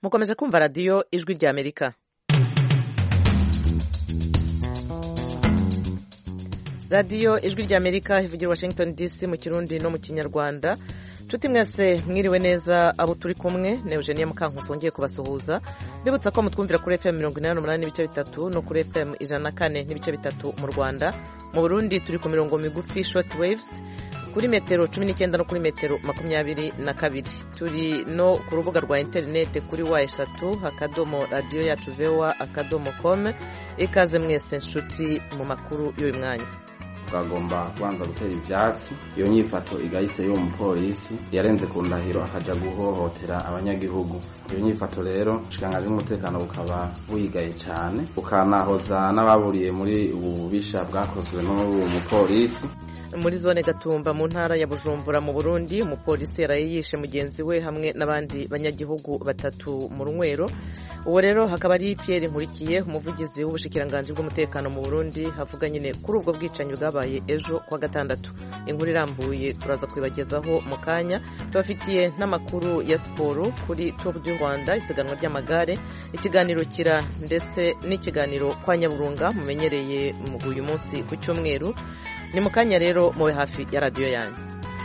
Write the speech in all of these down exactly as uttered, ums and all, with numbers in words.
mukomeje kumva radiyo ijwi rya Amerika. radiyo ijwi rya Amerika ivugira Washington D C mu Kirundi no mu Kinyarwanda. Nshuti mwese mwiriwe neza, abo turi kumwe ne Eugenie Mukankusi wongeye kubasuhuza. Bibutsa ko mutwumvira kuri F M mirongo inani n'umunani n'ibice bitatu no kuri F M ijana na kane n'ibice bitatu mu Rwanda. Mu Burundi turi ku mirongo migufi short waves kuri metero cumi n'icyenda no kuri metero makumyabiri na kabiri. Turi no ku rubuga rwa interinete kuri wa eshatu akadomo radio yacu voa akadomo com. Ikaze mwese nshuti mu makuru y'uyu mwanya. Bagomba kubanza gutera ivyatsi iyo nyifato igahise yo umupolisi yarenze ku ndahiro akaja guhohotera abanyagihugu. Iyo nyifato rero shikangaje umutekano bukaba buyigaye cyane ukanahoza n'ababuriye muri ubu bubisha bwakozwe n'uwo mupolisi. Muri zone Gatumba mu ntara ya Bujumbura mu Burundi, umupolisi yarayishe mugenzi we hamwe n'abandi banyagihugu batatu mu Runywero. Uwo rero hakaba ari Pierre Nkurikiye, umuvugizi w'ubushikiranganje bw'umutekano mu Burundi, havuga nyine kuri ubwo bwicanyi bwabaye ejo kwa gatandatu. Inkuru irambuye turaza kwibagezaho mu kanya. Tubafitiye n'amakuru ya siporo kuri Tour du Rwanda, isiganwa ry'amagare, ikiganiro kira ndetse n'ikiganiro kwa Nyaburunga mumenyereye mu uyu munsi ku cyumweru. Ni mu kanya rero muwe hafi ya radiyo yanyu.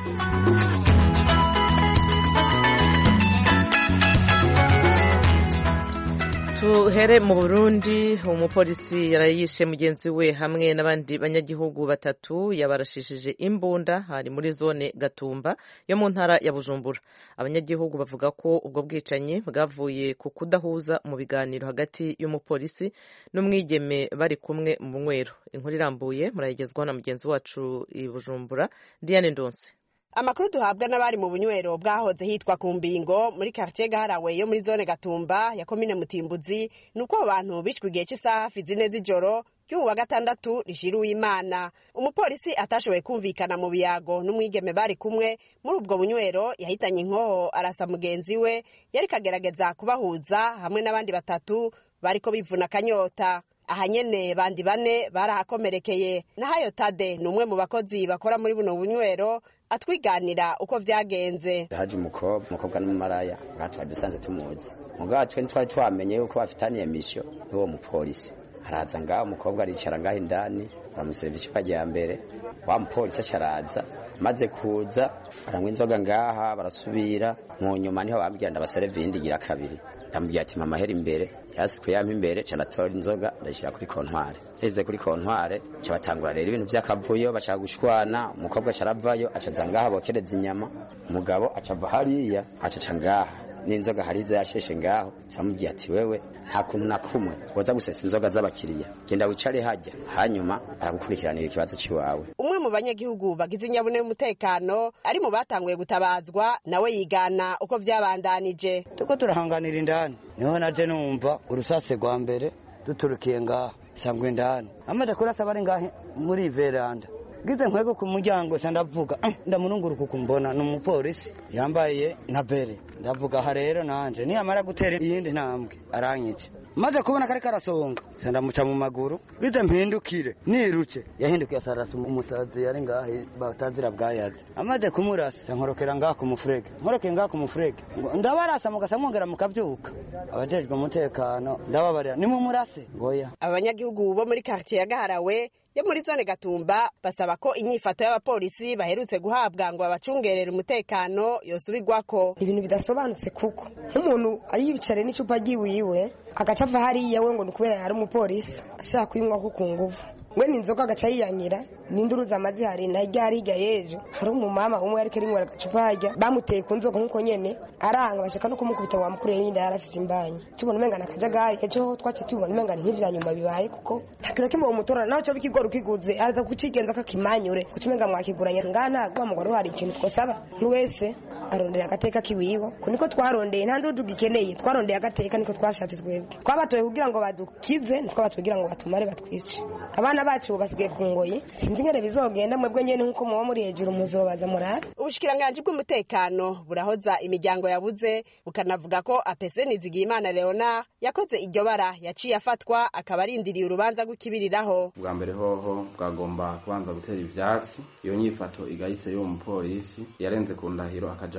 Tuhere mu Burundi, umupolisi yarayishe mugenzi we hamwe n'abandi banyagihugu batatu yabarashishije imbunda hari muri zone Gatumba yo mu ntara ya Bujumbura. Abanyagihugu bavuga ko ubwo bwicanyi bwavuye ku kudahuza mu biganiro hagati y'umupolisi n'umwigeme bari kumwe mu Runywero. Inkuru irambuye murayigezwaho na mugenzi wacu i Bujumbura, Diane Ndonse. Amakuru duhabwa n'abari mu bunywero bwahoze hitwa ku Mbingo muri quartier Gaharawe yo muri zone Gatumba ya komine Mutimbuzi nuko abantu bishwe igihe cy'isaha zine z'ijoro y'uwa wa gatandatu rishiruye Imana. Umupolisi atashoboye kumvikana mu biyago n'umwigeme bari kumwe muri ubwo bunywero yahitanye inkoho arasa mugenzi we yari kagerageza kubahuza hamwe n'abandi batatu bariko bivuna kanyota. Aha nyene bandi bane barahakomerekeye. Nahayo Tade numwe mu bakozi bakora muri buno bunywero atwiganira uko vyagenze. Haje umukobwa umukobwa n'umumaraya gatwa dusanze tumuzi mugaha twe twari twamenye yuko bafitaniye mission n'uwo mupolisi. Araza ngaho umukobwa aricara ngaho indani baramuservice pajya mbere wa mupolisi acaraza maze kuza arangwa inzoga ngaha barasubira mu nyuma niho bambwira ndabaserve indigira kabiri. Ndamubwira ati mama heri imbere yasikuye yampa imbere cyane atora inzoga ndashira kuri kontware. Heze kuri kontware cyo batangura rero ibintu byakavuyo bashaka gushwana umukobwa caravayo acaza ngaha bokereza inyama umugabo acava hariya acaca ngaha n'inzoga hariza yasheshe ngaho cyamubwiye ati wewe nta kuntu nakumwe woza gusesa inzoga z'abakiriya genda wicare hajya hanyuma aragukurikiranira ikibazo ciwawe. Umwe mu banyagihugu bagize inyabune y'umutekano ari mu batanguye gutabazwa nawe yigana uko vyabandanije. Tuko turahanganira indani niho naje numva urusase rwa mbere duturukiye ngaha sangwe ndani amaze kurasa bari ngahe muri veranda gize nkwego ku muryango sandavuga ndamurunguruka kumbona n'umupolisi yambaye nka bere ndavuga ha rero nanje ni amara gutera iyindi ntambwe aranyice maze kubona kare karasonga sandamuca mu maguru gize mpindukire niruke yahindukiye sarasa umusazi yari ngahe batazira bwayaze amaze kumurasa nkorokera ngaha ku mufurege nkorokera ngaha ku mufurege ndabarasa mugasamwongera mukabyuka abajejwe umutekano ndababarira ni mu murase goya. Abanyagihugu bo muri quartier ya Gaharawe yo muri zone Gatumba basaba ko inyifato y'abapolisi baherutse guhabwa ngo abacungerera umutekano yosubirwako. Ibintu bidasobanutse kuko nk'umuntu ari yibicare n'icupa giwiwe agaca ava hariya we ngo nukubera yari umupolisi ashaka kuyinywa ko ku nguvu we n'inzoga agaca yiyanyira n'induruza amazi hari na ryari rya yejo hari umumama umwe ariko rinywera agacupa hajya bamuteye ku nzoga nkuko nyene aranga bashaka no kumukubita wa mukuru y'inda yarafise imbanyi tubona umenga nakajagaye ejo twace tubona umenga ntivyanyuma bibaye kuko ntakiro kimwe mu mutora naho cyo bikigora ukiguze araza kucigenza kakimanyure kutumenga mwakiguranya ngana gwamugoro hari ikintu twosaba n'uwese arondera agateka kiwiwe kuniko twarondeye nta ndudu gikeneye twarondeye agateka niko twashatse twebwe twabatoye kugira ngo badukize ntitwabatoye kugira ngo batumare batwice. Abana bacu basigaye ku ngoyi sinzi ngere bizogenda mwebwe nyene nkuko muba muri hejuru muzobaza murabe. Ubushikiranganje bw'umutekano burahoza imiryango yabuze bukanavuga ko Apese Nizigiyimana Leona yakoze iryo bara yaciye afatwa akaba arindiriye urubanza rw'ikibiriraho. Bwa mbere hoho bwagomba kubanza gutera ivyatsi iyo nyifato igahise yo umupolisi yarenze ku ndahiro akaja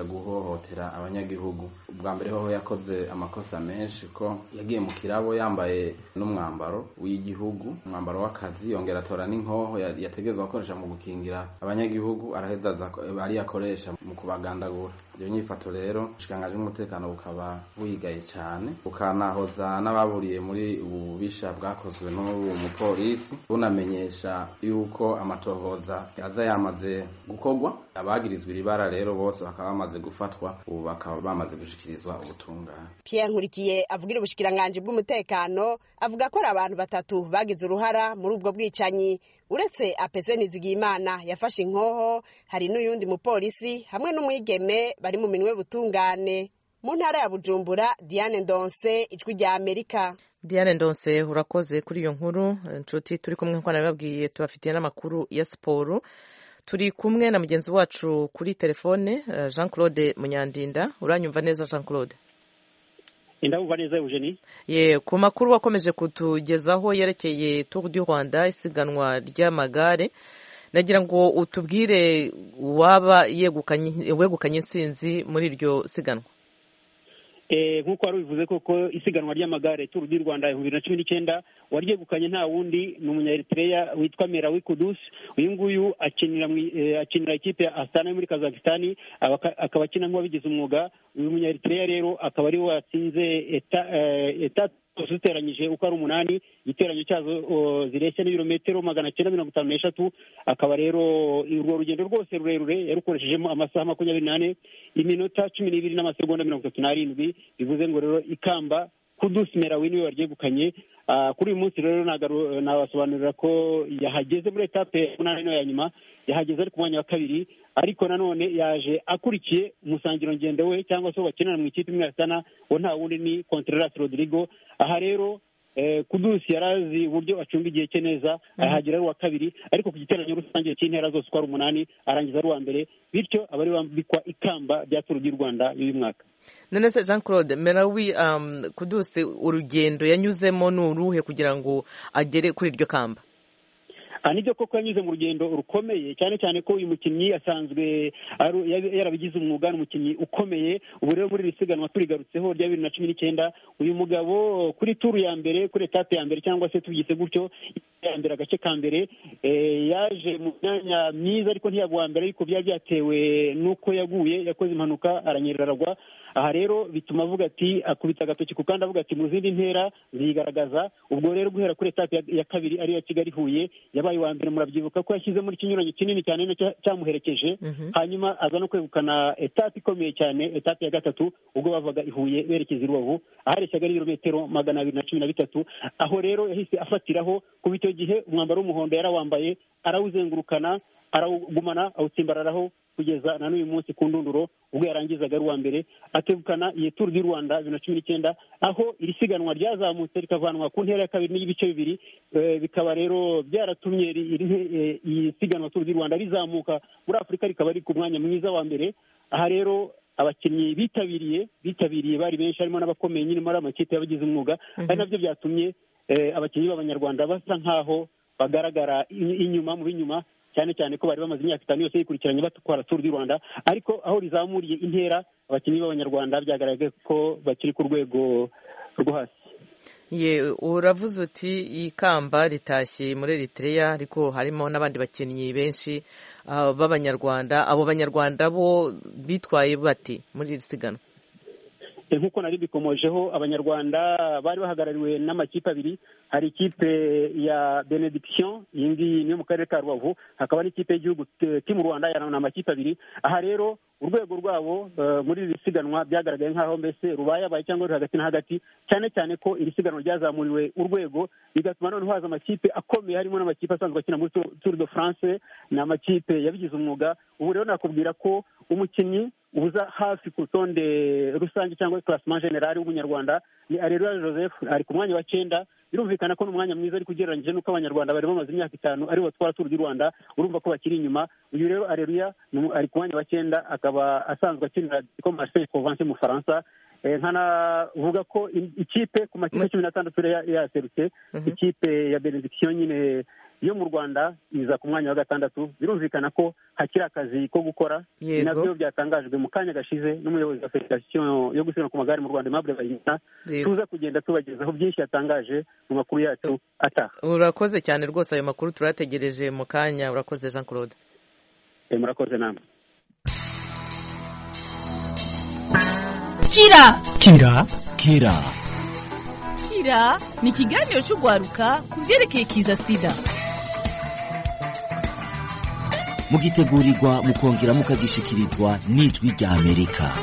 akaja guhohotera abanyagihugu. Ubwa mbere hoho yakoze amakosa menshi ko yagiye mu kirabo yambaye n'umwambaro w'igihugu, umwambaro w'akazi, yongera atora n'inkoho yategezwe gukoresha mu gukingira abanyagihugu, araheza bari yakoresha mu kubagandagura. Iyo nyifato rero ushikangaje umutekano bukaba buyigaye cyane, ukanahoza n'ababuriye muri ububisha bwakozwe n'uwo mupolisi, bunamenyesha yuko amatohoza yaza yamaze gukorwa, abagirizwa iribara rero bose bakaba bamaze gufatwa, ubu bakaba bamaze gushikirizwa ubutungane. Pierre Nkurikiye avugira ubushikiranganje bw'umutekano avuga ko ari abantu batatu bagize uruhara muri ubwo bwicanyi. Uretse Apese Nizigiyimana yafashe inkoho, hari n'uyundi mupolisi hamwe n'umwigeme bari mu minwe butungane. Mu ntara ya Bujumbura, Diane Ndonse, Ijwi rya Amerika. Diane Ndonse, urakoze kuri iyo nkuru. Nshuti turi kumwe nko nababwiye tubafitiye n'amakuru ya siporo. Turi kumwe na mugenzi wacu kuri telefone Jean Claude Munyandinda. Uranyumva neza Jean Claude? Indabumva neza Eugenie. Ye, ku makuru wakomeje kutugezaho yerekeye Tour du Rwanda, isiganwa ry'amagare, nagira ngo utubwire waba yegukanye wegukanye insinzi muri iryo siganwa. Eh nkuko wari bivuze koko isiganwa ry'amagare Tour du Rwanda bibiri na cumi n'icyenda waryegukanye nta wundi ni umunya-Eritrea witwa Merawi Kudus. Uyu nguyu akinira akinira ikipe ya Astana muri Kazakhstan, akaba akina nk'uwabigize umwuga. Uyu munya-Eritrea rero akaba ari watsinze eta eta ziteranyije uko ari umunani, igiteranyo cyazo zireshya n'ibirometero magana cyenda mirongo itanu n'eshatu. Akaba rero urwo rugendo rwose rurerure yarukoreshejemo amasaha makumyabiri n'ane iminota cumi n'ibiri n'amasegonda mirongo itatu n'arindwi. Bivuze ngo rero ikamba Kudus Merawi niwe waryegukanye. Kuri uyu munsi rero nabasobanurira ko yahageze muri etape umunani no ya nyuma, yahageze ari ku mwanya wa kabiri, ariko nanone yaje akurikiye umusangiro ngendo we cyangwa se bakinana mu ikipe imwe Astana, wo nta wundi ni Contreras Rodrigo. Aha rero eh, Kudus yarazi uburyo acunga igihe cye neza, ahagera ari wa kabiri, ariko ku giteranyo rusange cy'intera zose kwa umunani arangiza ari wa mbere, bityo abari bambikwa ikamba rya Tour du Rwanda uyu mwaka. None se Jean Claude Merawi, um, Kudus urugendo yanyuzemo n'uruhe kugira ngo agere kuri iryo kamba? Anibyo koko yanyuze mu rugendo rukomeye, cyane cyane ko uyu mukinnyi asanzwe yarabigize umwuga, n'umukinnyi ukomeye. Ubu rero muri risiganwa turigarutseho rya bibiri na cumi n'icyenda, uyu mugabo kuri turu ya mbere, kuri etape ya mbere cyangwa se tugise gutyo ya mbere, agace ka mbere e, yaje mu myanya myiza, ariko ntiyagwa mbere, ariko byari byatewe nuko yaguye, yakoze impanuka aranyerera aragwa. Aha rero bituma avuga ati, akubita agatoki ku kandi avuga ati mu zindi ntera zigaragaza. Ubwo rero guhera kuri etape ya, ya kabiri ari ya Kigali Huye yabaye wa mbere, murabyibuka ko yashyize muri kinyuranyo kinini cyane no cyamuherekeje. Mm-hmm. Hanyuma aza no kwegukana etape ikomeye cyane, etape ya gatatu, ubwo bavaga Ihuye berekeza i Rubavu, ahareshyaga ibirometero magana abiri na cumi na bitatu. Aho rero yahise afatiraho, ku icyo gihe umwambaro w'umuhondo yarawambaye, arawuzengurukana, arawugumana, awutsimbararaho kugeza na n'uyu munsi ku ndunduro, ubwo yarangizaga ari uwa mbere, akegukana iyi Tour du Rwanda bibiri na cumi n'icyenda, aho iri siganwa ryazamutse rikavanwa ku ntera ya kabiri n'ibice bibiri. E, bikaba rero byaratumye iyi siganwa Tour du Rwanda rizamuka muri Afurika, rikaba ari ku mwanya mwiza wa mbere. Aha rero abakinnyi bitabiriye bitabiriye bari benshi, harimo n'abakomeye nyine muri amakipe y'abagize umwuga. Mm-hmm. Ari nabyo byatumye e, abakinnyi b'Abanyarwanda basa nkaho bagaragara inyuma mu binyuma, cyane cyane ko bari bamaze imyaka itanu yose yikurikiranye batwara Tour du Rwanda, ariko aho rizamuriye intera abakinnyi b'Abanyarwanda byagaragaye ko bakiri ku rwego rwo hasi. Ye, uravuze uti ikamba ritashye muri Eritrea, ariko harimo n'abandi bakinnyi benshi uh, b'Abanyarwanda. Abo Banyarwanda bo bitwaye bati muri iri siganwa? Nkuko nari bikomojeho, Abanyarwanda bari bahagarariwe n'amakipe abiri. Hari ikipe ya Benediction, iyi ngiyi ni mu karere ka Rubavu, hakaba n'ikipe y'igihugu Team Rwanda, yana amakipe abiri. Aha rero urwego rwabo uh, muri iri siganwa byagaragaye nk'aho mbese rubaye abaye cyangwa ruri hagati na hagati, cyane cyane ko iri siganwa ryazamuriwe urwego, bigatuma noneho haza amakipe akomeye, harimo n'amakipe asanzwe akina muri Tour de France, n'amakipe yabigize umwuga. Ubu rero nakubwira ko umukinnyi uza hafi ku rutonde rusange cyangwa classement general w'Umunyarwanda ni Areruya Joseph, ari ku mwanya wa cyenda. Birumvikana ko n'umwanya mwiza ari kugereranyije nuko Abanyarwanda bari bamaze imyaka itanu ari batwara Tour du Rwanda, urumva ko bakiri inyuma. Uyu rero Areruya ari ku mwanya wa cyenda, akaba asanzwe akinira ko Marseille Provence mu Faransa. E, nkanavuga ko ikipe ku makipe cumi n'atandatu yaserutse, ikipe ya Benediction nyine yo mu Rwanda iza ku mwanya wa gatandatu. Birumvikana ko hakiri akazi ko gukora. Nabyo byatangajwe mu kanya gashize n'umuyobozi wa federasiyo yo gusiganwa ku magare mu Rwanda Aimable Bayingana. Tuza kugenda tubagezaho byinshi yatangaje mu makuru yacu ataha. Urakoze cyane rwose, ayo makuru turategereje mu kanya. Urakoze Jean Claude. E, murakoze namwe. Kira Kira Kira Kira ni ikiganiro cy'ugwaruka ku byerekeye kiza sida, mugitegurirwa mukongera mukagishikirizwa n'ijwi rya Amerika.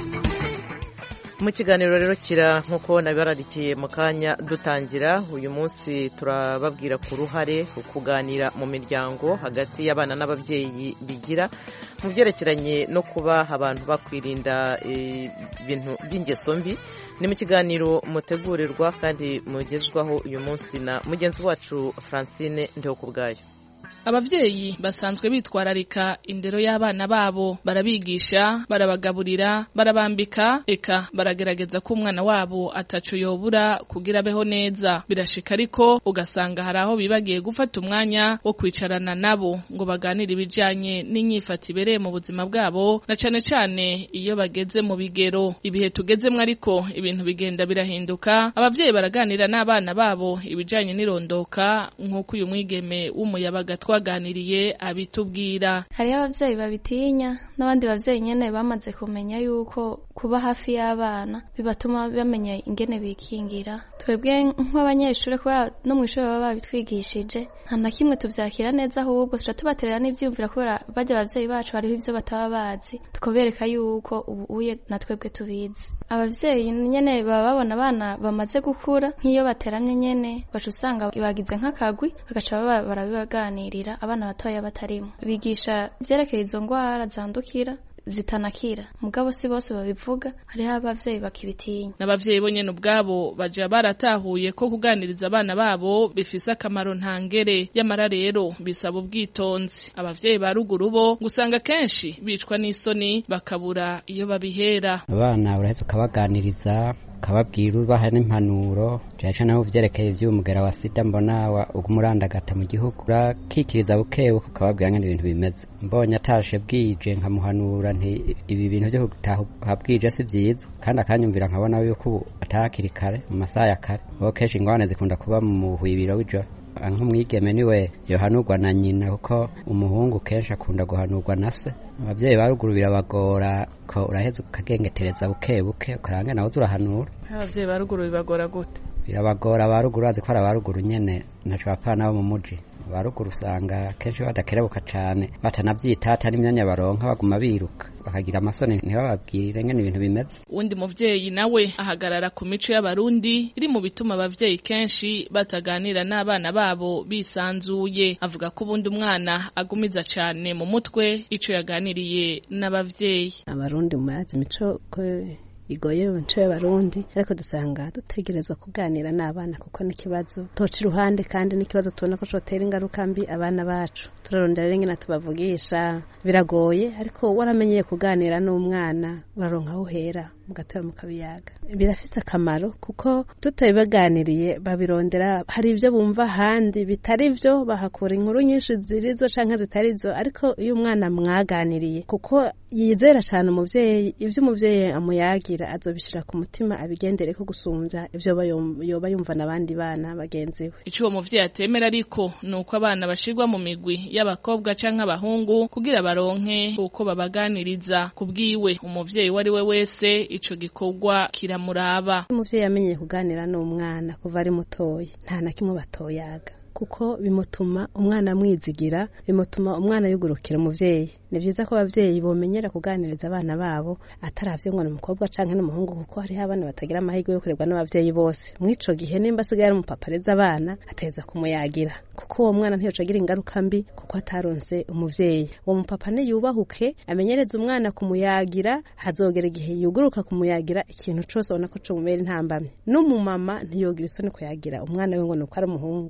Mu kiganiro rero Kira nk'uko nabararikiye mu kanya dutangira, uyu munsi turababwira ku ruhare kuganira mu miryango hagati y'abana n'ababyeyi bigira mu byerekeranye no kuba abantu bakwirinda ibintu by'ingeso mbi. Ni mu kiganiro mutegurirwa kandi mugezwaho uyu munsi na mugenzi wacu Francine Ndehokubwayo. Abavyeyi basanzwe bitwararika indero y'abana babo, barabigisha, barabagaburira, barabambika, eka baragerageza ko umwana wabo ataco yobura kugira beho neza. Birashika ariko ugasanga hari aho bibagiye gufata umwanya wo kwicarana nabo ngo baganire ibijanye n'inyifata ibereye mu buzima bwabo, na cane cane iyo bageze mu bigero. Ibihe tugezemwo ariko ibintu bigenda birahinduka, abavyeyi baraganira n'abana babo ibijanye n'irondoka nk'uko uyu mwigeme w'umuyabaga twaganiriye abitubwira. Hariho abavyeyi babitinya n'abandi bavyeyi nyene bamaze kumenya yuko kuba hafi y'abana bibatuma bamenya ingene bikingira. Twebwe nk'abanyeshuri kuba no mu ishuri baba babitwigishije nta na kimwe tuvyakira neza, ahubwo tuca tubaterera n'ivyumvira kubera bajya abavyeyi bacu hariho ivyo bataba bazi, tukobereka yuko ubu uye na twebwe tubizi. Abavyeyi nyene baba babona abana bamaze gukura, nk'iyo bateramye nyene baca usanga bagize nk'akagwi bagaca barabibaganirira abana batoya batarimo, bigisha vyerekeye izo ngwara zandukira zitanakira, mugabo si bose babivuga, hariho abavyeyi bakibitinya. N'abavyeyi bonyene ubwabo baje baratahuye ko kuganiriza abana babo bifise akamaro ntangere, yamara rero bisaba ubwitonzi. Abavyeyi ba ruguru bo gusanga kenshi bicwa n'isoni bakabura iyo babihera. Abana uraheze ukabaganiriza, ukababwira ubaha n'impanuro jaje naho vyerekeye ivy'umugera wa sida mbona wa ugumurandagata mu gihugu, urakikiriza bukewe ukababwira ngene ibintu bimeze. Mbonye atashe bwije nkamuhanura nti ibi bintu byo gutaha bwije si vyiza, kandi akanyumvira nkabona yuko atakiri kare mu masaha ya kare. Bo kenshi ingwane zikunda kuba mu hwibiro w'ijoro. Nk'umwigeme niwe yohanurwa na nyina, kuko umuhungu kenshi akunda guhanurwa na se. Abavyeyi baruguru birabagora ko uraheze ukagengetereza buke buke ukaranga nawe urahanura. Abavyeyi baruguru bibagora gute? Birabagora baruguru azi ko arabaruguru nyene ntaco bapana bo mu muji. Baruguru usanga kenshi badakerebuka cane, batanavyitata n'imyanya baronka baguma biruka bakagira amasoni ntibababwire ngene ibintu bimeze. Undi muvyeyi nawe ahagarara ku mico y'abarundi iri mu bituma abavyeyi kenshi bataganira n'abana babo bisanzuye. Avuga ko ubundi umwana agumiza cane mu mutwe ico yaganiriye n'abavyeyi. Abarundi mu mazi mico ko igoye mu mico y'abarundi, ariko dusanga dutegerezwa kuganira n'abana kuko n'ikibazo toca iruhande, kandi n'ikibazo tubona ko cotera ingaruka mbi abana bacu. Turarondera rero ingene tubavugisha, biragoye, ariko waramenyeye kuganira n'umwana uraronka aho uhera mugatera mukabiyaga. Birafise akamaro kuko tutabibaganiriye babirondera, hari ibyo bumva handi bitari byo, bahakura inkuru nyinshi zirizo canke zitarizo. Ariko iyo umwana mwaganiriye kuko yizera cyane umuvyeyi, ivyo umuvyeyi amuyagira azobishira ku mutima abigendere ko gusumvya ivyo yoba yumva n'abandi bana bagenzi we. Ico uwo muvyeyi atemera ariko nuko abana bashirwa mu migwi y'abakobwa canke abahungu kugira baronke uko babaganiriza. Kubwiwe umuvyeyi wari we wese ico gikorwa kiramuraba. Umuvyeyi yamenye kuganira n'umwana kuva ari mutoyi, nta na kimwe batoyaga, kuko bimutuma umwana mwizigira, bimutuma umwana yugurukira umuvyeyi. Ni vyiza ko abavyeyi bomenyera kuganiriza abana babo ataravye ngo n'umukobwa canke n'umuhungu, kuko hari abana batagira amahirwe yo kurerwa n'abavyeyi bose. Mwico gihe nimba asigaye ari umupapareza abana ateza kumuyagira, kuko uwo mwana ntiyoca agira ingaruka mbi kuko ataronse umuvyeyi. Uwo mupapa ne yubahuke amenyereza umwana kumuyagira, hazogera igihe yuguruka kumuyagira ikintu cose ubona ko co mumera intambamye. N'umumama ntiyogira isoni kuyagira umwana we ngo nuko ari umuhungu, bivanye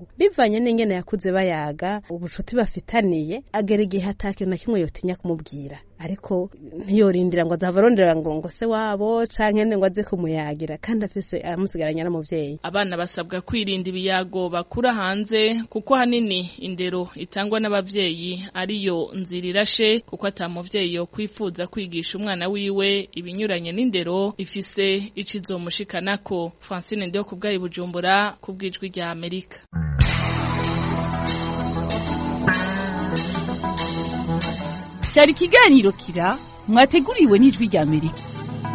bivanye n'ingene yakuze bayaga ubucuti bafitaniye agera igihe atakintu na kimwe yotinya kumubwira ariko ntiyorindira ngo azava arondera ngo ngo se wabo canke ngo aze kumuyagira kandi afise amusigaranya n'umuvyeyi. Abana basabwa kwirinda ibiyago bakura hanze kuko hanini indero itangwa n'abavyeyi ariyo nzira irashe kuko atamuvyeyi yo kwifuza kwigisha umwana wiwe ibinyuranye n'indero ifise ikizomushikanako. Francine Ndio kubgayi Bujumbura kubwijwi rya Amerika. Cyari kiganiro kira mwateguriwe n'ijwi rya Amerika.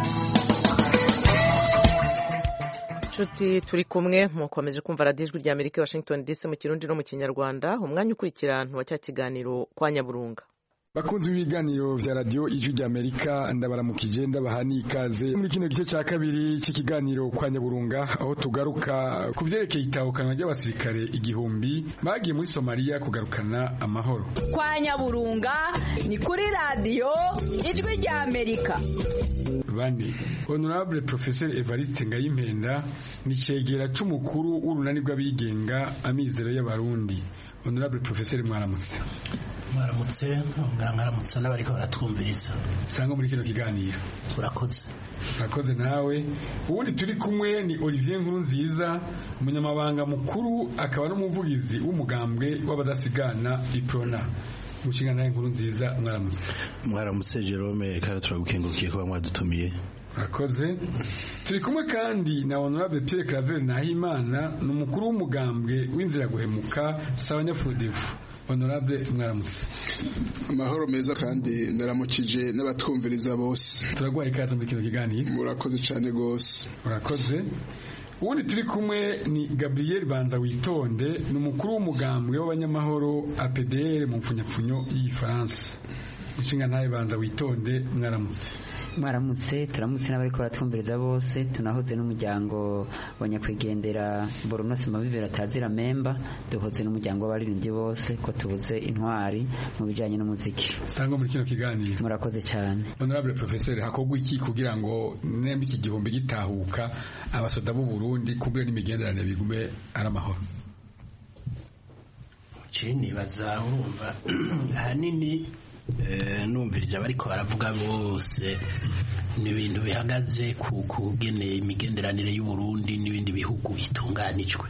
Chuti turi kumwe mukomeje kumva radio ijwi rya Amerika Washington D C mu Kirundi no mu Kinyarwanda umwanya ukurikira ntu wa cya kiganiro kwa Nyaburunga. Bakunzi b'ibiganiro vya radio ijwi rya Amerika ndabaramukije ndabahani ikaze muri kino gice cya kabiri cy'ikiganiro kwa Nyaburunga aho tugaruka ku vyerekeye itahukana ry'abasirikare igihumbi bagiye muri Somalia kugarukana amahoro. Kwa Nyaburunga ni kuri radio ijwi rya Amerika. Bane Honorable Professor Evariste Ngayimpenda ni cegera c'umukuru w'urunani rw'abigenga amizero y'abarundi. Honorable Professor mwaramutse. Mwaramutse mwaramutse n'abariko baratwumviriza. Sanga muri kino kiganiro. Urakoze. Urakoze nawe. Ubundi turi kumwe ni Olivier Nkurunziza umunyamabanga mukuru akaba n'umuvugizi w'umugambwe w'abadasigana Iprona. Mushinga naye Nkurunziza mwaramutse. Mwaramutse Jerome kandi turagukengukiye kuba mwadutumiye. Urakoze. Turi kumwe kandi na Honorable Pierre Claver Nahimana n'umukuru w'umugambwe w'inzira guhemuka Sabanyafrodefu. Honorable mwaramutse. Amahoro meza kandi ndaramukije n'abatwumviriza bose. Turagwaye ikaze muri kino kiganiro. Murakoze cyane gose. Urakoze. Ubundi turi kumwe ni Gabriel Banza Witonde n'umukuru w'umugambwe w'abanyamahoro A P D R mu mfunyapfunyo y'Ifaransa. Mushinga ntaye Banza Witonde mwaramutse. Mwaramutse turamutse n'abariko baratwumviriza bose tunahoze n'umuryango wa nyakwigendera Boronos Mabibera Tazira member duhoze n'umuryango w'abaririmbyi bose ko tubuze intwari mu bijanye n'umuziki. Sanga muri kino kiganiro. Murakoze cyane. Honorable Professor hakogwa iki kugira ngo nembe iki gihombe gitahuka abasoda b'u Burundi kubwe n'imigenderanire bigume aramahoro. Chini baza urumva hanini numvirije bariko baravuga bose ni ibintu bihagaze ku kugene imigenderanire y'u Burundi n'ibindi bihugu itunganijwe.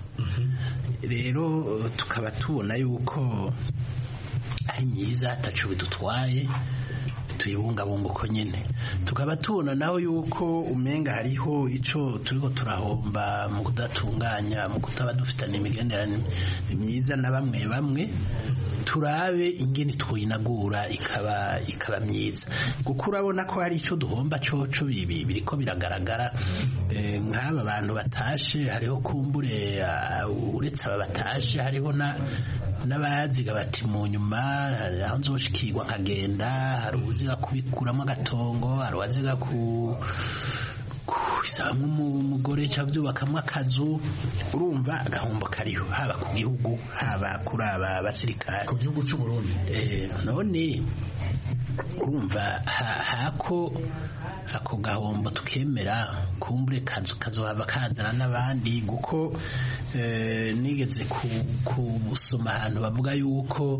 Rero tukaba tubona yuko ari myiza atacu bidutwaye tuyibungabunga uko nyene. Tukaba tubona naho yuko umenga hariho ico turiko turahomba mu kudatunganya mu kutaba dufitana imigenderanire myiza na bamwe bamwe turabe ingene twinagura ikaba ikaba myiza kuko urabona ko hari ico duhomba coco bibi biriko biragaragara. E, nk'aba bantu batashe hariho kumbure uh, uretse aba batashe hariho na n'abaziga bati mu nyuma aho nzoshikirwa nkagenda hari uziga kubikuramo agatongo hari uwaziga ku kwisaba nk'umugore cyangwa byubakamwe akazu urumva agahombo kariho haba ku gihugu haba kuri aba basirikare ku gihugu cy'u Burundi. Eh, none urumva hako ako gahombo tukemera kumbure kazu kazohaba kazana n'abandi guko eh, nigeze kubusoma ahantu bavuga yuko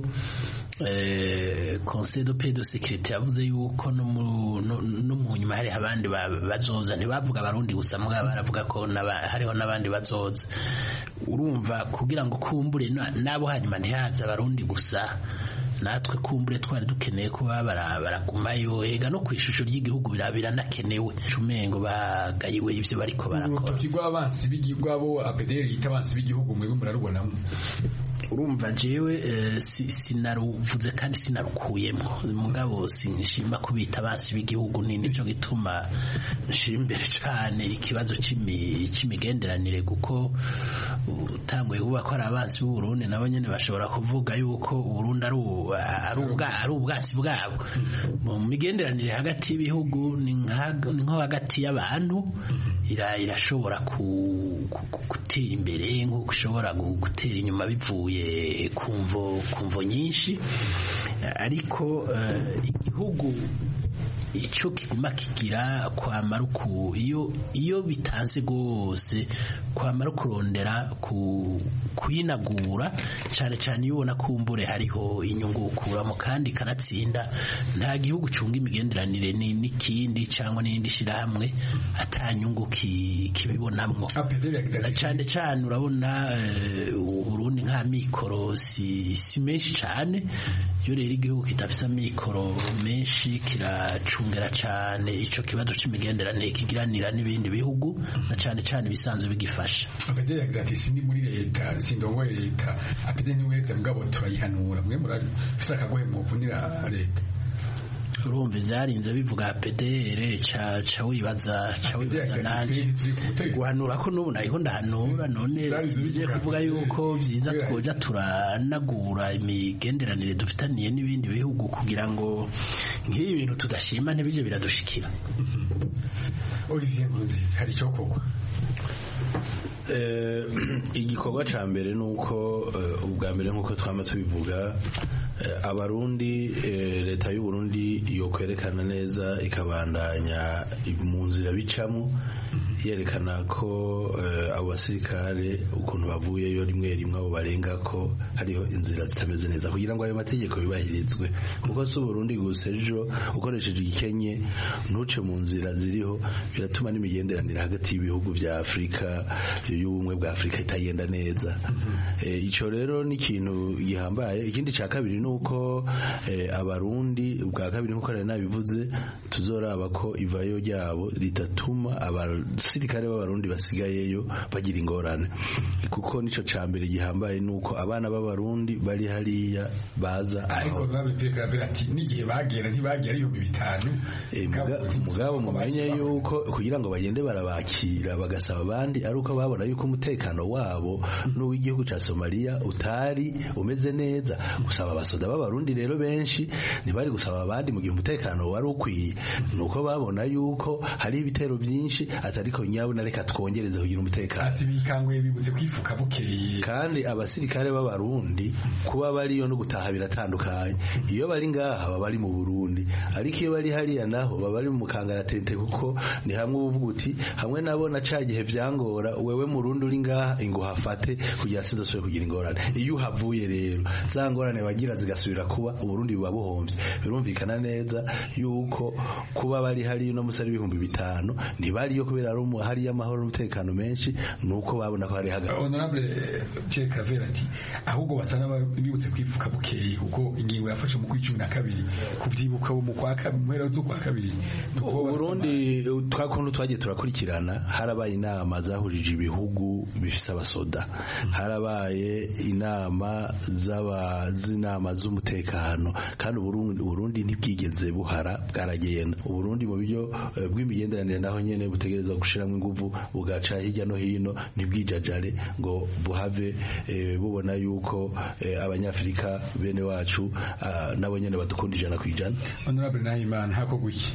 eh, Conseil de paix de sécurité yavuze yuko no mu nyuma hari abandi bazoza ntibavuga abarundi gusa mbwa baravuga ko hariho n'abandi bazoza. Urumva kugira ngo kumbure nabo hanyuma ntihaza abarundi gusa natwe kumbure twari dukeneye kuba baragumayo ega no kwishusho ry'igihugu birabira nakenewe cumengo bagayiwe ivyo bariko barakora. Tukigwa abansi b'igigwabo A P D R yita abansi b'igihugu mwe murarubonamo. Urumva jewe eh, sinaruvuze kandi sinarukuyemo mugabo sinshimba kubita abansi b'igihugu ni nico gituma nshimbere cyane ikibazo c'imi c'imigenderanire guko utangwe kuba ko ari abansi b'u Burundi nabo nyene bashobora kuvuga yuko u Burundi ari ari ubwatsi bwabo mu migenderanire hagati y'ibihugu ni nko hagati y'abantu irashobora gutera imbere nk'uko ushobora gutera inyuma bivuye ku mvo nyinshi ariko igihugu icyo kiguma kigira kwamara uku iyo iyo bitanze rwose kwamara kurondera kuyinagura cyane cyane iyo ubona kumbure hariho inyungu ukuramo kandi kanatsinda nta gihugu cunga imigenderanire n'ikindi cyangwa n'indi shyirahamwe atanyungu kibibonamwo cyane cyane urabona Burundi nka mikoro si menshi cyane iyo rero igihugu kitafise amikoro menshi kiracungera cyane ico kibazo c'imigenderanire kigiranira n'ibindi bihugu na cyane cyane bisanzwe bigifasha abadeye ati sindi muri leta sindongoye leta apede ni leta mugabo turayihanura mwe murafise akagoye mu kunira leta urumva vyarinze bivuga P D R ca ca wibaza ca wibaza nanje guhanura ko nubu naho ndahanura none bije kuvuga yuko vyiza twoja turanagura imigenderanire dufitaniye n'ibindi bihugu kugira ngo nk'iyi bintu tudashima ntibije biradushikira. Olivier Nkurunziza hari cyo kogwa igikorwa ca mbere nuko ubwa mbere nkuko twama tubivuga abarundi leta y'u Burundi yo kwerekana neza ikabandanya mu nzira bicamo yerekana ko abo basirikare ukuntu bavuyeyo rimwe rimwe abo barenga ko hariho inzira zitameze neza kugira ngo ayo mategeko yubahirizwe kuko si Burundi gusa ejo ukoresheje igikenye ntuce mu nzira ziriho biratuma n'imigenderanire hagati y'ibihugu vya Afrika y'ubumwe bwa Afrika itagenda neza ico rero ni ikintu gihambaye. Ikindi ca kabiri nuko abarundi ubwa kabiri nkuko rero nabivuze tuzoraba ko ivayo ryabo ritatuma abasirikare b'abarundi basigayeyo bagira ingorane kuko nico ca mbere gihambaye nuko abana b'abarundi bari hariya baza ariko babipeka ati nigihe bagera ntibagera ibihumbi bitanu mugabo mumenye yuko kugira ngo bagende barabakira bagasaba abandi ari uko babona yuko umutekano wabo n'uw'igihugu ca Somalia utari umeze neza. Gusaba abasoda b'abarundi rero benshi ntibari gusaba abandi mu gihe umutekano wari ukwiye nuko babona yuko hari ibitero byinshi atariko nyabo na reka twongereze kugira umutekano ati bikanguye bibuze kwifuka bukeye. Kandi abasirikare b'abarundi kuba bariyo no gutaha biratandukanye. Iyo bari ngaha baba bari mu Burundi ariko iyo bari hariya naho baba bari mu kangaratente kuko ni hamwe uvuga uti hamwe nabona cagihe vyangora wewe murundi uri ngaha inguhafate kugira sidosubire kugira ingorane. Iyo uhavuye rero za ngorane bagira zigasubira kuba Uburundi buba buhomvye. Birumvikana neza yuko kuba bari hari no musari ibihumbi bitanu ntibari yo kubera ari mu hari y'amahoro n'umutekano menshi nuko babona ko hari haga. Honorable Pierre Claver ati ahubwo basana bibutse kwifuka bukeye kuko ingingo yafashe mu kwicumi na kabiri kuvyibuka mu kwa kabiri mwera zo kwa kabiri. Burundi twakuntu twagiye turakurikirana harabaye inama zahurije ibihugu bifise abasoda harabaye inama z'abazinama z'umutekano kandi Burundi Burundi ntibwigeze buhara bwaragenda. Uburundi mu buryo bw'imigenderanire naho nyene butegerezwa gushiramo inguvu bugaca hirya no hino ntibwijajare ngo buhave bubona yuko abanyafrika bene wacu nabo nyene badukunda ijana kwijana. Honorable Nahimana hako guki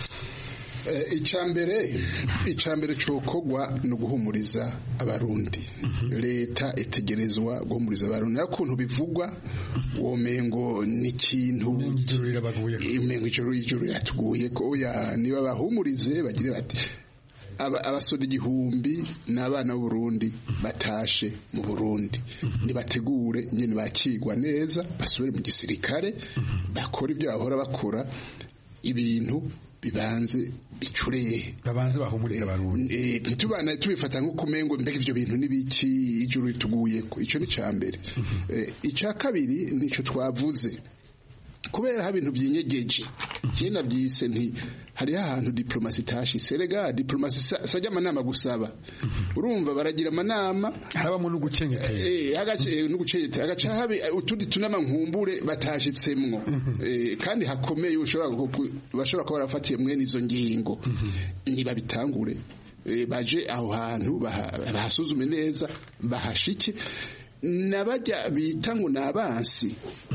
icambere icambere cokogwa no guhumuriza abarundi. Leta itegerezwa guhumuriza abarundi akuntu bivugwa womengo ni kintu ijurira baguye imengo ijurira yatuguye ko ya niba bahumurize bagire bati abasoda igihumbi n'abana b'u Burundi batashe mu Burundi nibategure nyene bakigwa neza basubire mu gisirikare bakora ibyo bahora bakora ibintu bibanze bicureye babanze bahumuriza abarundi ntitubana tubifata nko kumengo mbega ivyo bintu nibiki ijuru rituguye ko ico ni cambere ica kabiri nico twavuze kubera ha bintu byinyegeje je nabyise nti hari ahantu diplomasi tashi serega diplomasi sajya manama gusaba urumva baragira manama harabamo no gucengeta eh agace no gucengeta agaca habe utundi tunama nkumbure batashitsemwo eh kandi hakomeye ushobora bashobora kuba barafatiye mwene izo ngingo niba bitangure baje aho hantu bahasuzume neza bahashike nabajya bita ngo nabansi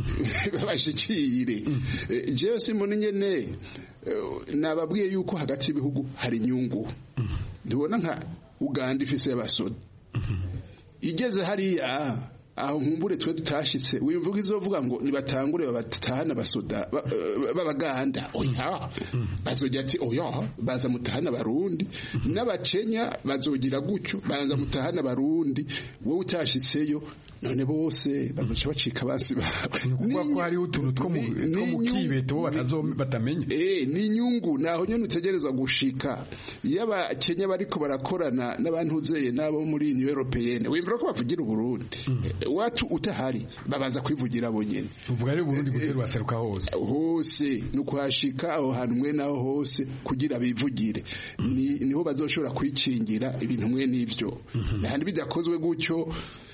babashikire jewe simbona nyene nababwiye yuko hagati y'ibihugu hari inyungu ndibona nka Uganda ifise abasoda igeze hariya aho nkumbure twe tutashitse wimvuga izovuga ngo nibatangure babatahana basoda babaganda oya bazojya ati oya baza mutahana barundi n'abakenya bazogira gucyo baza mutahana barundi wowe utashitseyo none bose bazoca bacika basi kuko ko hari utuntu two mu kibeto batazo batamenye eh ni nyungu naho nyene utegerezwa gushika yaba Kenya bariko barakorana n'abantu uzeye nabo muri Union Européenne wimvira ko bavugira Burundi watu utahari babanza kwivugira bonyene uvuga rero Burundi gutera waseruka hose hose nukwashika aho hantu mwe naho hose kugira bivugire ni niho bazoshobora kwicingira ibintu mwe n'ivyo nahandi bidakozwe gutyo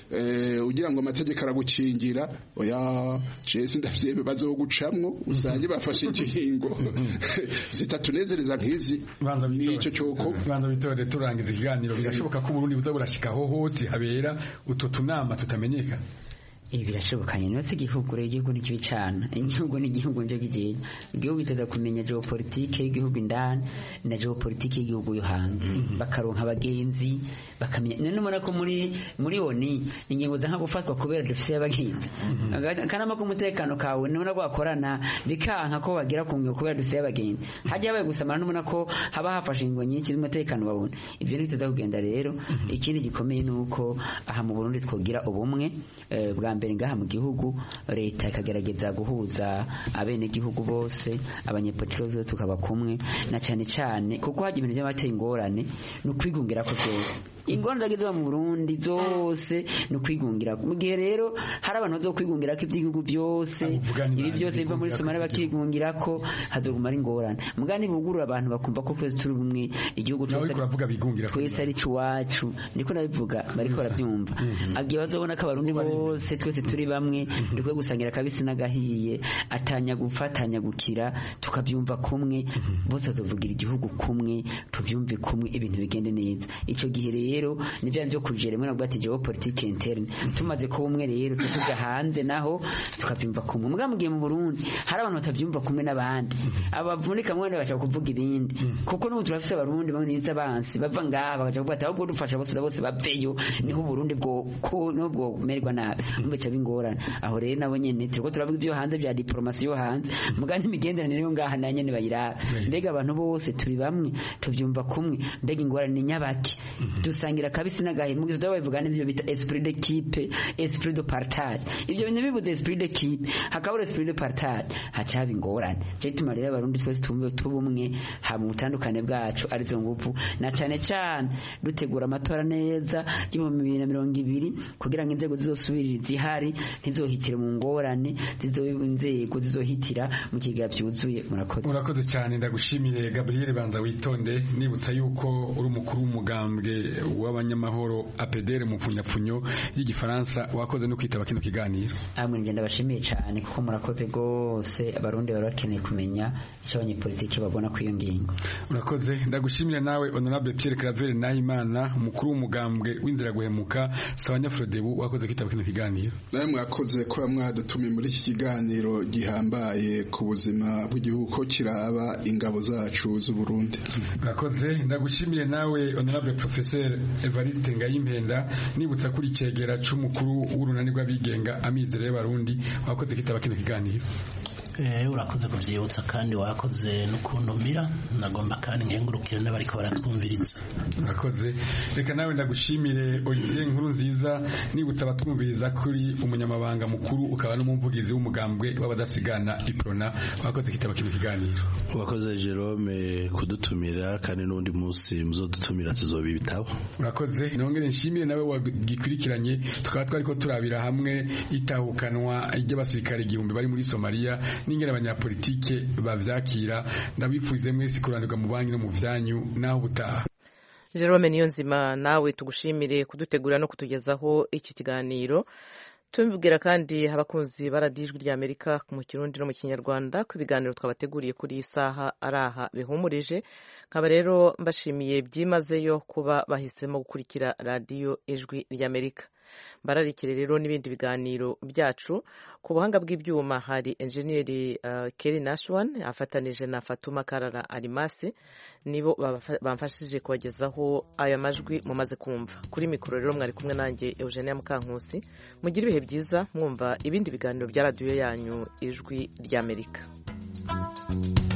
eh ugira ngo amategeko aragukingira oya Jesse ndavyeme bazogucamwo usanje bafashe ingingo zitatunezereza nkizi nico cyoko banza bitore turangiza ikiganiro birashoboka ko Burundi buzaburashikaho hose habera uto tunama tutamenyeka ibi birashobokanye no sigihugu rero igihugu ni kibi cyane igihugu ni igihugu nje gigiye igihugu itaza kumenya geopolitike y'igihugu indani na geopolitike y'igihugu yo hanze bakaronka abagenzi bakamenya none mura ko muri muri oni ingingo za nka gufatwa kubera dufise abagenzi kanama ko umutekano kawe none gwakorana bikanka ko bagira kungiye kubera dufise abagenzi hajya baye gusamara none ko haba hafashe ingo nyinshi n'umutekano babona ibyo niteza kugenda rero ikindi gikomeye nuko aha mu Burundi twogira ubumwe bwa mbere ngaha mu gihugu leta ikagerageza guhuza abene gihugu bose abanyepolitiki bose tukaba kumwe na cyane cyane kuko haje ibintu by'amateye ingorane no kwigungira ko byose ingorane zageze mu Burundi zose no kwigungira mu gihe rero hari abantu bazo kwigungira ko iby'igihugu byose ibi byose biva muri Somalia bakigungira ko hazoguma ari ingorane mugani bugurura abantu bakumva ko twese turi bumwe igihugu cyose baravuga bigungira twese ari ciwacu ndiko nabivuga bariko barabyumva agiye bazobona ko abarundi bose twese turi bamwe dukwiye gusangira kabisi n'agahiye atanya gufatanya gukira tukabyumva kumwe bose tuvugira igihugu kumwe tuvyumve kumwe ibintu bigende neza ico gihe rero nivyo byo kujere mwe nabwo ati geopolitique interne tumaze ko umwe rero tuvuga hanze naho tukavyumva kumwe muga mugiye mu Burundi hari abantu batavyumva kumwe n'abandi abavunika mwe bashaka kuvuga ibindi kuko n'ubu turafise abarundi bamwe niza bansi bava ngaha bakaja kuvuga ati ahubwo dufasha bose bose baveyo niho Burundi bwo ko no bwo merwa nabi umbeca bingorana aho rero nabo nyene turiko turavuga ibyo hanze bya diplomasi yo hanze mugani imigenderanire yo ngaha na nyene bayira mbega abantu bose turi bamwe tuvyumva kumwe mbega ingorane ni nyabaki dusangira kabisi n'agahe mugizo dabavuga n'ibyo bita esprit d'équipe esprit de partage ibyo bintu bibuze esprit d'équipe hakabura esprit de partage hacaba ingorane je tumarira abarundi twese tumwe tubumwe ha mu butandukane bwacu arizo nguvu na cane cane dutegura amatora neza y'ibihumbi bibiri na mirongo ibiri kugira ngo inzego zizosubirira zihari ntizohitire mu ngorane zizoinzego zizohitira mu kiga byuzuye murakoze murakoze cyane ndagushimire Gabriel Banza witonde nibutsa yuko uri umukuru w'umugambwe w'abanyamahoro A P D R mu pfunyapfunyo y'igifaransa wakoze no kwitaba kino kiganiro amwe ngenda bashimiye cyane kuko murakoze gose abarundi barakeneye kumenya icyo abanyepolitiki babona ku iyo ngingo urakoze ndagushimira nawe honorable Pierre Claver Nahimana umukuru w'umugambwe w'inzira guhemuka Sabanya Frodebu wakoze kwitaba kino kiganiro nawe mwakoze kuba mwadutumiye muri iki kiganiro gihambaye ku buzima bw'igihugu ko kiraba ingabo zacu z'u Burundi urakoze ndagushimire nawe honorable professeur Evariste Ngayimpenda nibutsa kuri cegera c'umukuru w'urunani rw'abigenga amizero y'abarundi wakoze kwitaba kino kiganiro Eh urakoze kuvyibutsa kandi wakoze no kuntumira nagomba kandi nkengurukire n'abariko baratwumviriza urakoze reka nawe ndagushimire Olivier Nkuru nziza nibutsa abatwumviriza kuri umunyamabanga mukuru ukaba n'umuvugizi w'umugambwe w'abadasigana Iprona wakoze kitaba kino kiganiro wakoze Jerome kudutumira kandi n'undi munsi muzodutumira tuzobibitabo urakoze nongere nshimire nawe wagikurikiranye tukaba twariko turabira hamwe itahukanwa ry'abasirikare igihumbi bari muri Somalia n'ingene abanyapolitike bavyakira ndabipfuze mwese kuranirwa mu banki no mu vyanyu naho butaha Jerome Niyonzima nawe tugushimire kudutegura no kutugezaho iki kiganiro tumubwira kandi abakunzi baradijwi rya Amerika mu Kirundi no mu Kinyarwanda ku biganiro twabateguriye kuri isaha araha bihumurije nkaba rero mbashimiye byimazeyo kuba bahisemo gukurikira radio Ijwi rya Amerika bararikire rero n'ibindi biganiro byacu. Ku buhanga bw'ibyuma hari enjeniyeri uh, Kelly Nashwan afatanije na Fatuma Karara Alimasi, nibo bamfashije kubagezaho aya majwi mumaze kumva. Kuri mikoro rero mwari kumwe nanjye Eugenia Mukankusi. Mugire ibihe byiza mwumva ibindi biganiro bya radio yanyu Ijwi ry'Amerika.